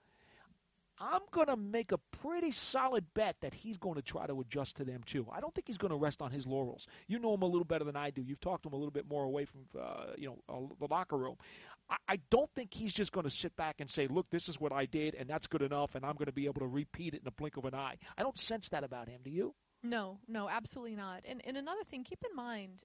I'm going to make a pretty solid bet that he's going to try to adjust to them too. I don't think he's going to rest on his laurels. You know him a little better than I do. You've talked to him a little bit more away from the locker room. I don't think he's just going to sit back and say, look, this is what I did, and that's good enough, and I'm going to be able to repeat it in a blink of an eye. I don't sense that about him. Do you? No, absolutely not. And another thing, keep in mind,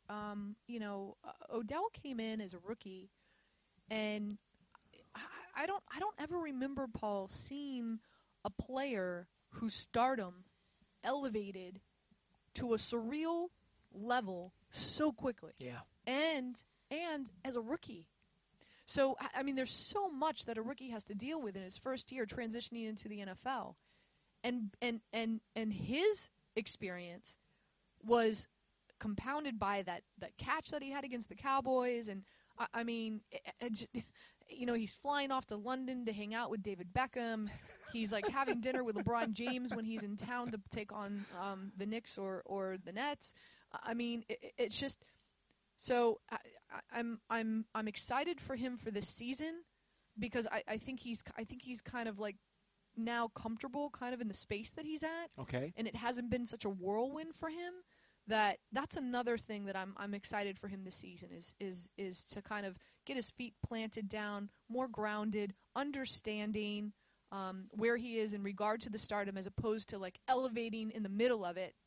Odell came in as a rookie, and I don't ever remember, Paul, seeing a player whose stardom elevated to a surreal level so quickly. Yeah. And as a rookie. So, I mean, there's so much that a rookie has to deal with in his first year transitioning into the NFL. And his experience was compounded by that catch that he had against the Cowboys. And, I mean, he's flying off to London to hang out with David Beckham. He's, like, having dinner with LeBron James when he's in town to take on the Knicks or the Nets. I mean, it's just – so I'm excited for him for this season because I think he's kind of like now comfortable kind of in the space that he's at. Okay. And it hasn't been such a whirlwind for him that's another thing that I'm excited for him this season is to kind of get his feet planted down, more grounded, understanding where he is in regard to the stardom as opposed to like elevating in the middle of it.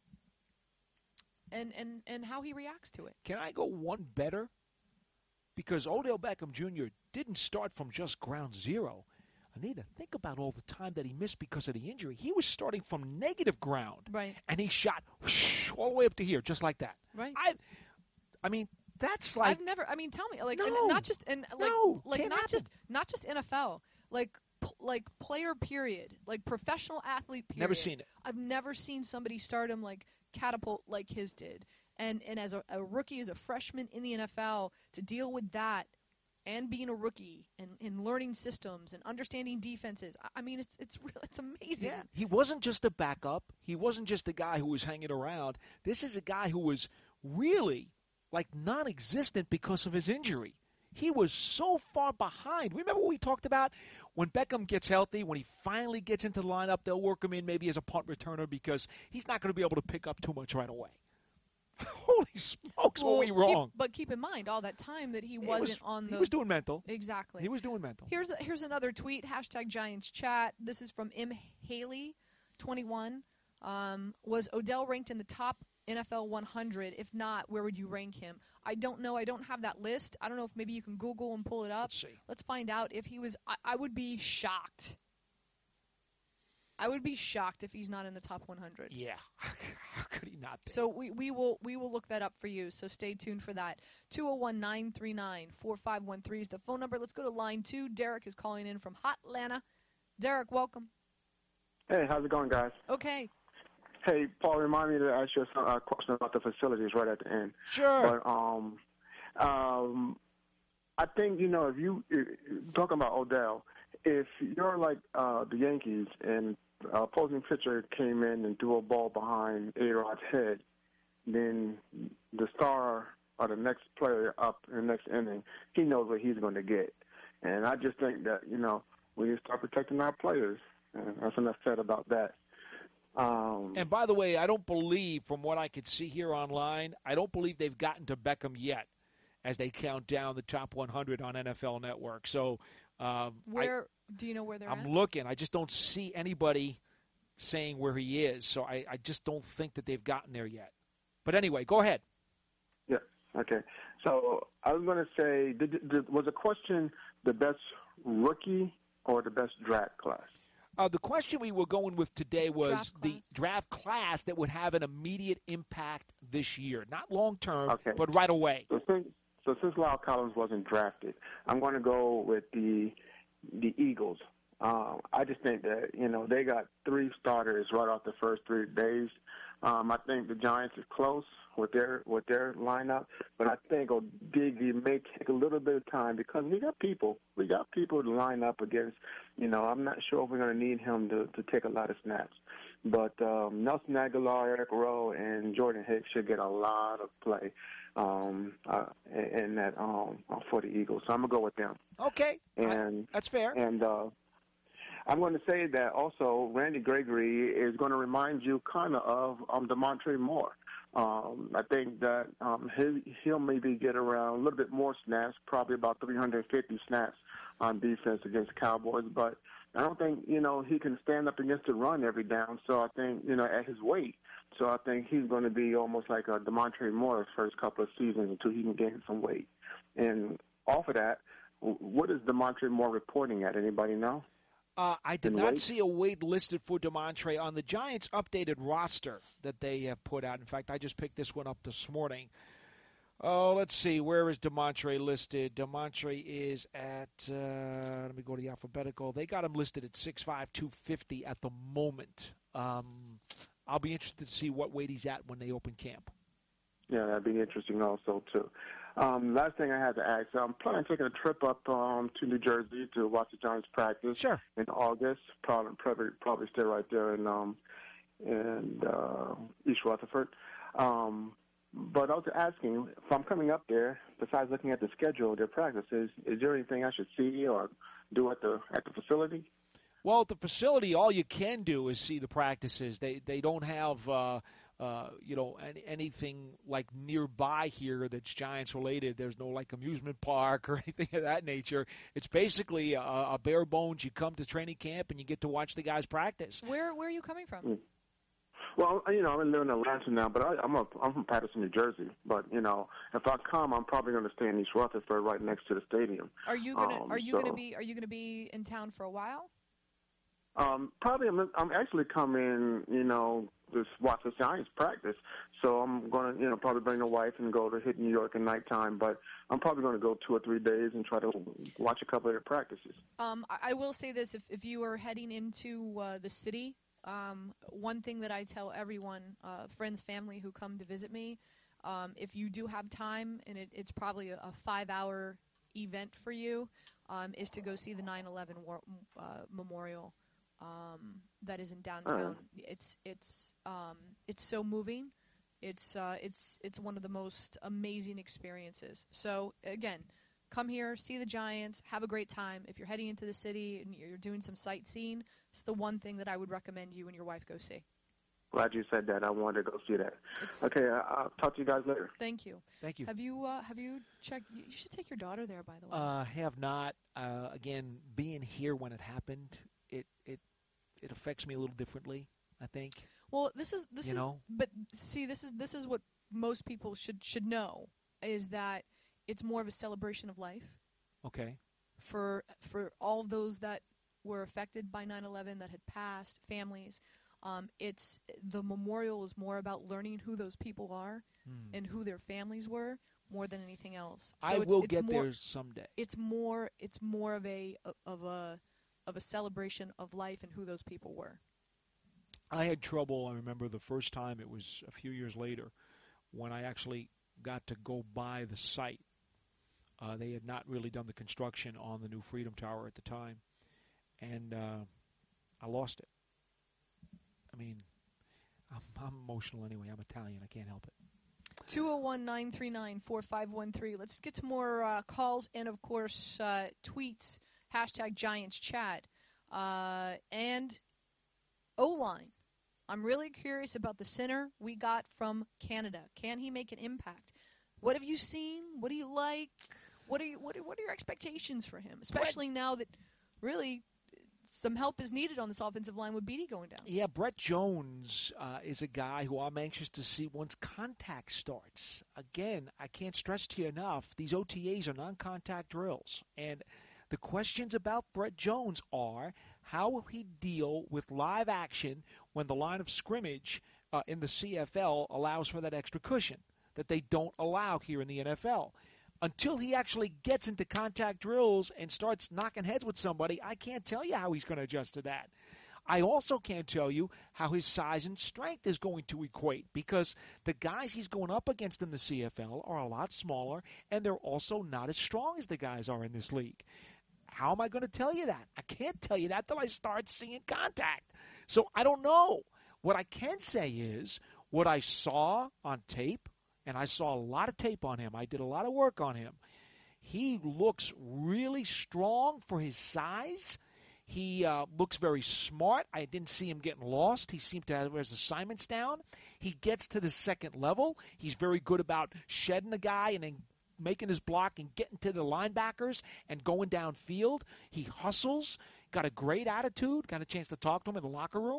And how he reacts to it. Can I go one better? Because Odell Beckham Jr. didn't start from just ground zero. Anita, think about all the time that he missed because of the injury. He was starting from negative ground. Right. And he shot whoosh, all the way up to here, just like that. Right. I mean, that's like tell me, like, no, and not just and like no, like not just NFL, like player period, like professional athlete period. Never seen it. I've never seen somebody stardom like catapult like his did. And as a rookie, as a freshman in the NFL, to deal with that and being a rookie and learning systems and understanding defenses, I mean, it's amazing. Yeah. He wasn't just a backup. He wasn't just a guy who was hanging around. This is a guy who was really like non-existent because of his injury. He was so far behind. Remember what we talked about? When Beckham gets healthy, when he finally gets into the lineup, they'll work him in maybe as a punt returner because he's not going to be able to pick up too much right away. Holy smokes, were we wrong? But keep in mind, all that time that he wasn't on the... He was doing mental. Exactly. He was doing mental. Here's another tweet, #GiantsChat. This is from M. Haley, 21. Was Odell ranked in the top NFL 100? If not, where would you rank him? I don't know. I don't have that list. I don't know if maybe you can Google and pull it up. Let's see. Let's find out if he was... I would be shocked. I would be shocked if he's not in the top 100. Yeah. How could he not be? So we will look that up for you. So stay tuned for that. 201-939-4513 is the phone number. Let's go to line 2. Derek is calling in from Hotlanta. Derek, welcome. Hey, how's it going, guys? Okay. Hey, Paul, remind me to ask you a question about the facilities right at the end. Sure. But I think, if you talking about Odell, if you're like the Yankees and opposing pitcher came in and threw a ball behind A-Rod's head, then the star or the next player up in the next inning, he knows what he's going to get. And I just think that, we need to start protecting our players. And that's enough said about that. And by the way, I don't believe, from what I could see here online, I don't believe they've gotten to Beckham yet as they count down the top 100 on NFL Network. So do you know where they're at? I'm looking. I just don't see anybody saying where he is. So I just don't think that they've gotten there yet. But anyway, go ahead. Yeah, okay. So I was going to say, was the question the best rookie or the best draft class? The question we were going with today was the draft class that would have an immediate impact this year. Not long-term, but right away. So since Lyle Collins wasn't drafted, I'm going to go with the Eagles. I just think that, they got 3 starters right off the first 3 days. I think the Giants is close with their lineup, but I think Diggy may take a little bit of time because we got people to line up against. I'm not sure if we're going to need him to take a lot of snaps, but Nelson Aguilar, Eric Rowe, and Jordan Hicks should get a lot of play in that for the Eagles. So I'm gonna go with them. Okay, and that's fair. And I'm going to say that also Randy Gregory is going to remind you kind of DeMontre Moore. I think that he'll maybe get around a little bit more snaps, probably about 350 snaps on defense against the Cowboys. But I don't think, he can stand up against the run every down. So I think, at his weight. So I think he's going to be almost like a DeMontre Moore the first couple of seasons until he can gain some weight. And off of that, what is DeMontre Moore reporting at? Anybody know? I did not see a weight listed for DeMontre on the Giants' updated roster that they have put out. In fact, I just picked this one up this morning. Oh, let's see. Where is DeMontre listed? DeMontre is at, let me go to the alphabetical. They got him listed at 6'5", 250 at the moment. I'll be interested to see what weight he's at when they open camp. Yeah, that'd be interesting also, too. Last thing I had to ask, I'm planning on taking a trip up to New Jersey to watch the Giants practice in August. Probably stay right there in East Rutherford. But I was asking, if I'm coming up there, besides looking at the schedule of their practices, is there anything I should see or do at the facility? Well, at the facility, all you can do is see the practices. They don't have anything like nearby here that's Giants related. There's no like amusement park or anything of that nature. It's basically a bare bones. You come to training camp and you get to watch the guys practice. Where are you coming from? Well, I'm living in Atlanta now, but I'm from Paterson, New Jersey. But if I come, I'm probably going to stay in East Rutherford, right next to the stadium. Are you gonna be in town for a while? Probably. I'm actually coming, to watch the Giants practice. So I'm going to, probably bring the wife and go to hit New York at nighttime. But I'm probably going to go 2 or 3 days and try to watch a couple of their practices. I will say this: if you are heading into the city, one thing that I tell everyone, friends, family who come to visit me, if you do have time, and it's probably a 5-hour event for you, is to go see the 9/11 memorial. That is in downtown. It's so moving. It's one of the most amazing experiences. So again, come here, see the Giants, have a great time. If you're heading into the city and you're doing some sightseeing, it's the one thing that I would recommend you and your wife go see. Glad you said that. I wanted to go see that. Okay, I'll talk to you guys later. Thank you. Thank you. Have you checked? You should take your daughter there, by the way. Have not. Again, being here when it happened, it affects me a little differently, I think. Well, this is but see, this is what most people should know, is that it's more of a celebration of life. Okay. For all of those that were affected by 9/11, that had passed, families, it's the memorial is more about learning who those people are and who their families were, more than anything else. So I will get there someday. It's more of a celebration of life and who those people were. I had trouble. I remember the first time, it was a few years later, when I actually got to go by the site. They had not really done the construction on the new Freedom Tower at the time, and I lost it. I mean, I'm emotional anyway. I'm Italian. I can't help it. 201-939-4513. Let's get to more calls and, of course, tweets, #GiantsChat, and O-line. I'm really curious about the center we got from Canada. Can he make an impact? What have you seen? What do you like? What are your expectations for him? Especially now that really some help is needed on this offensive line with Beatty going down. Yeah, Brett Jones is a guy who I'm anxious to see once contact starts. Again, I can't stress to you enough, these OTAs are non-contact drills. And the questions about Brett Jones are, how will he deal with live action when the line of scrimmage in the CFL allows for that extra cushion that they don't allow here in the NFL? Until he actually gets into contact drills and starts knocking heads with somebody, I can't tell you how he's going to adjust to that. I also can't tell you how his size and strength is going to equate, because the guys he's going up against in the CFL are a lot smaller, and they're also not as strong as the guys are in this league. How am I going to tell you that? I can't tell you that till I start seeing contact. So I don't know. What I can say is what I saw on tape, and I saw a lot of tape on him. I did a lot of work on him. He looks really strong for his size. He looks very smart. I didn't see him getting lost. He seemed to have his assignments down. He gets to the second level. He's very good about shedding a guy and then making his block and getting to the linebackers and going downfield. He hustles, got a great attitude, got a chance to talk to him in the locker room.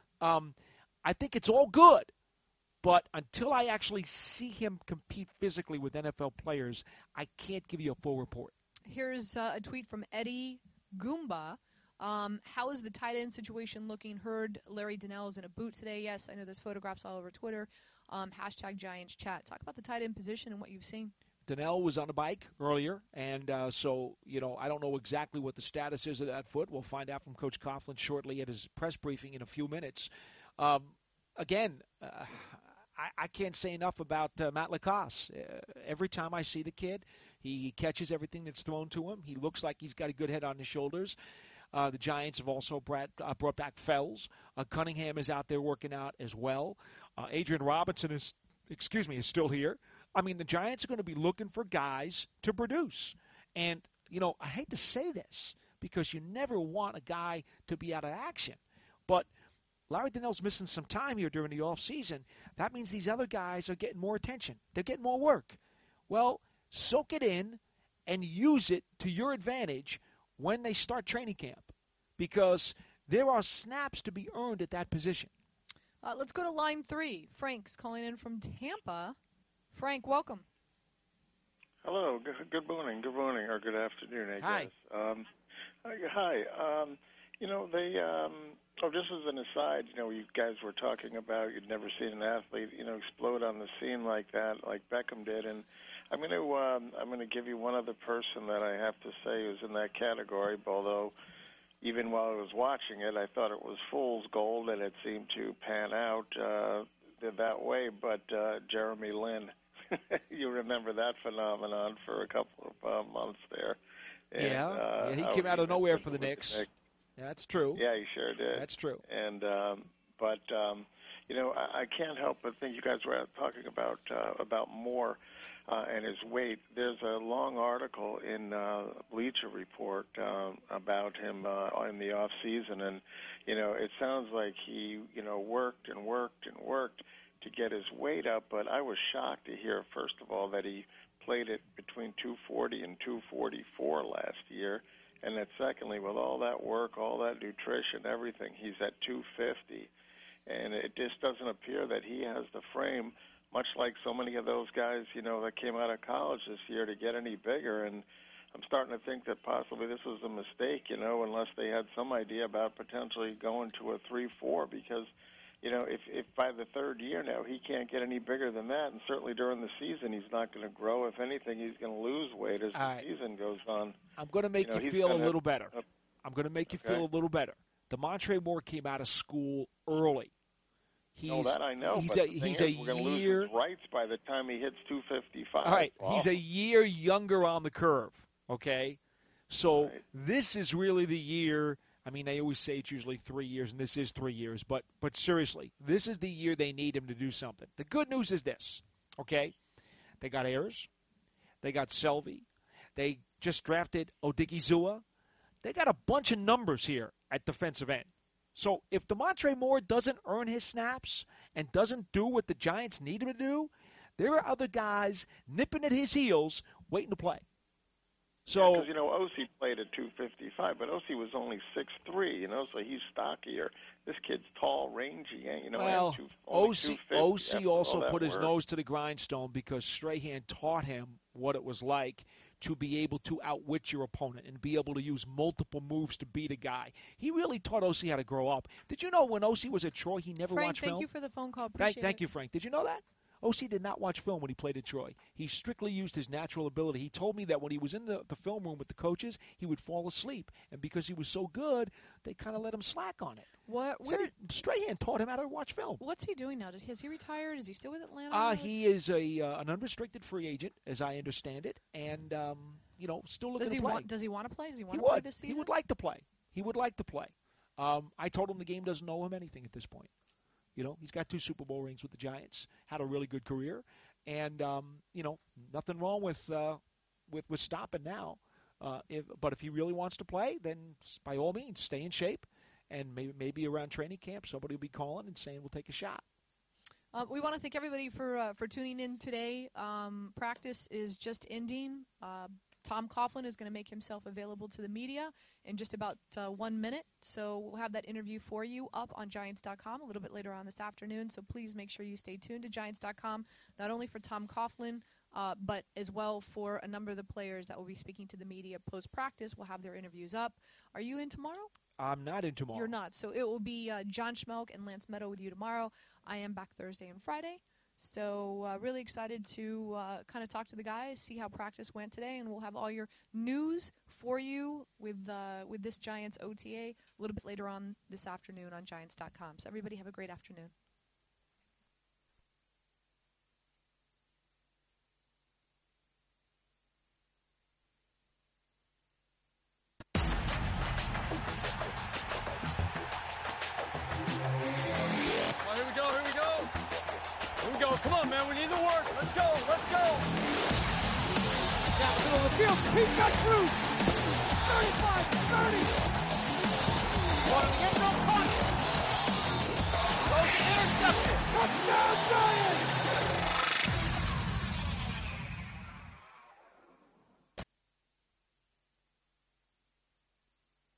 I think it's all good, but until I actually see him compete physically with NFL players, I can't give you a full report. Here's a tweet from Eddie Goomba. How is the tight end situation looking? Heard Larry Donnell is in a boot today. Yes, I know there's photographs all over Twitter. #GiantsChat. Talk about the tight end position and what you've seen. Donnell was on a bike earlier, and so, I don't know exactly what the status is of that foot. We'll find out from Coach Coughlin shortly at his press briefing in a few minutes. Again, I can't say enough about Matt Lacoste. Every time I see the kid, he catches everything that's thrown to him. He looks like he's got a good head on his shoulders. The Giants have also brought back Fells. Cunningham is out there working out as well. Adrian Robinson is still here. I mean, the Giants are going to be looking for guys to produce. And, I hate to say this because you never want a guy to be out of action. But Larry Donnell's missing some time here during the offseason. That means these other guys are getting more attention. They're getting more work. Well, soak it in and use it to your advantage when they start training camp, because there are snaps to be earned at that position. Let's go to line 3. Frank's calling in from Tampa. Frank, welcome. Hello. Good morning. Good morning, or good afternoon, I guess. Hi. Just as an aside, you guys were talking about you'd never seen an athlete, explode on the scene like that, like Beckham did, and I'm going to give you one other person that I have to say is in that category. Although, even while I was watching it, I thought it was fool's gold, and it seemed to pan out that way. But Jeremy Lin, you remember that phenomenon for a couple of months there. And, he came out of nowhere for the Knicks. Yeah, that's true. Yeah, he sure did. That's true. And I can't help but think you guys were talking about Moore and his weight. There's a long article in Bleacher Report about him in the off season, and it sounds like he worked and worked and worked to get his weight up. But I was shocked to hear, first of all, that he played it between 240 and 244 last year. And then secondly, with all that work, all that nutrition, everything, he's at 250. And it just doesn't appear that he has the frame, much like so many of those guys, that came out of college this year, to get any bigger. And I'm starting to think that possibly this was a mistake, unless they had some idea about potentially going to a 3-4, because, if by the third year now he can't get any bigger than that, and certainly during the season he's not going to grow. If anything, he's going to lose weight as the season goes on. I'm going to make you feel a little better. I'm going to make you feel a little better. DeMontre Moore came out of school early. that I know. He's but we're going to lose his rights by the time he hits 255. All right, he's a year younger on the curve. Okay, so this is really the year. I mean, they always say it's usually 3 years, and this is 3 years. But seriously, this is the year they need him to do something. The good news is this. Okay, they got Ayers, they got Selvey, they just drafted Odigizua. They got a bunch of numbers here at defensive end. So if DeMontre Moore doesn't earn his snaps and doesn't do what the Giants need him to do, there are other guys nipping at his heels waiting to play. So because Osi played at 255, but Osi was only 6'3", so he's stockier. This kid's tall, rangy, well, Osi also put his nose to the grindstone because Strahan taught him what it was like to be able to outwit your opponent and be able to use multiple moves to beat a guy. He really taught Osi how to grow up. Did you know when Osi was at Troy, he never watched film? Frank, thank you for the phone call. Appreciate Thank you, Frank. Did you know that? Osi did not watch film when he played at Troy. He strictly used his natural ability. He told me that when he was in the film room with the coaches, he would fall asleep. And because he was so good, they kind of let him slack on it. Strahan taught him how to watch film. What's he doing now? Has he retired? Is he still with Atlanta? He is an unrestricted free agent, as I understand it, and still looking to play. Does he want to play? Does he want to play this season? He would like to play. He would like to play. I told him the game doesn't owe him anything at this point. He's got 2 Super Bowl rings with the Giants, had a really good career, and nothing wrong with stopping now. But if he really wants to play, then by all means, stay in shape, and maybe around training camp, somebody will be calling and saying we'll take a shot. We want to thank everybody for tuning in today. Practice is just ending. Tom Coughlin is going to make himself available to the media in just about 1 minute. So we'll have that interview for you up on Giants.com a little bit later on this afternoon. So please make sure you stay tuned to Giants.com, not only for Tom Coughlin, but as well for a number of the players that will be speaking to the media post-practice. We'll have their interviews up. Are you in tomorrow? I'm not in tomorrow. You're not. So it will be John Schmelk and Lance Meadow with you tomorrow. I am back Thursday and Friday. So really excited to kind of talk to the guys, see how practice went today, and we'll have all your news for you with this Giants OTA a little bit later on this afternoon on Giants.com. So everybody have a great afternoon. Come on, man. We need the work. Let's go. Let's go. Down the middle of the field. He's got Cruz. 35, 30. One end zone, caught. Throws intercepted. Touchdown.